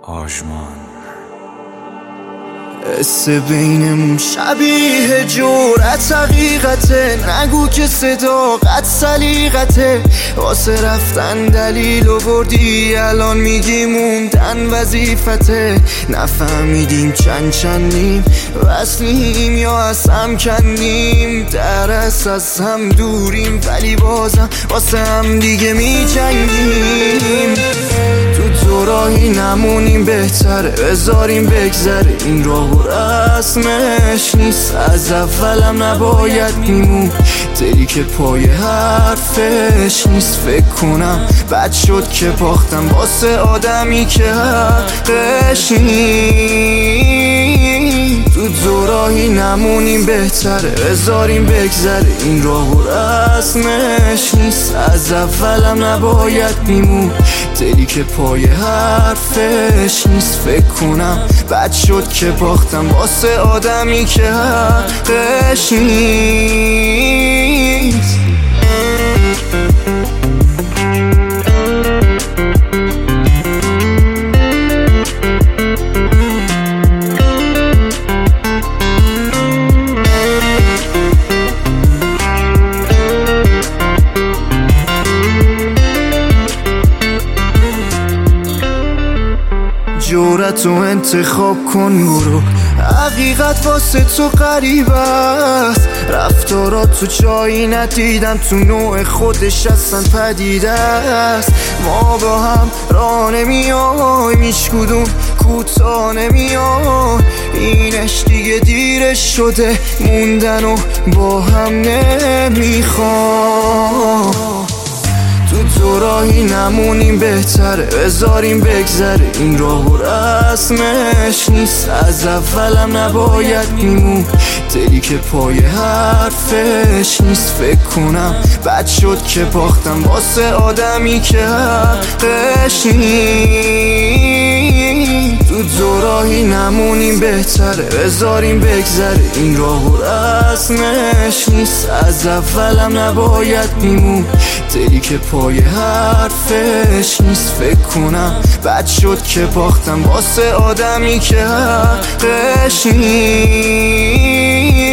آژمان حس بینمون شبیه جرأت حقیقته، نگو که صداقت سلیقته، واسه رفتن دلیل آوردی الان میگی موندن وظیفته. نفهمیدیم چندیم وصلیم یا از هم کنیم، درس از هم دوریم ولی بازم واسه هم دیگه میجنگیم. تو راهی نمونیم بهتره بذاریم بگذره، این راه و رسمش نیست، از اولم نباید میمون دلی که پای حرفش نیست. فکر کنم بد شد که باختم واسه آدمی که حقش نیست. تو راهی نمونیم بهتره بذاریم بگذره، این راه و رسمش نیست، از اولم نباید میمون دلی که پای حرفش نیست. فکر کنم بد شد که باختم واسه آدمی که حقش نیست. جرأت رو انتخاب کن برو، حقیقت واسه تو غریب است، رفتارات تو جایی ندیدم تو نوع خودش اصلا پدیده است. ما با هم راه نمیایم هیچ کدوم کوتاه نمیایم، اینش دیگه دیرش شده موندن و با هم نمیخوام. تو راهی نمونیم بهتره بذاریم بگذره، این راه و رسمش نیست، از اولم نباید میمون دلی که پای حرفش نیست. فکر کنم بد شد که باختم واسه آدمی که حقش نیست. تو راهی نمونیم بهتره بذاریم بگذره، این راه و رسمش نیست، از اولم نباید میمون دلی که پای حرفش نیست. فکر کنم بد شد که باختم واسه آدمی که حقش نیست.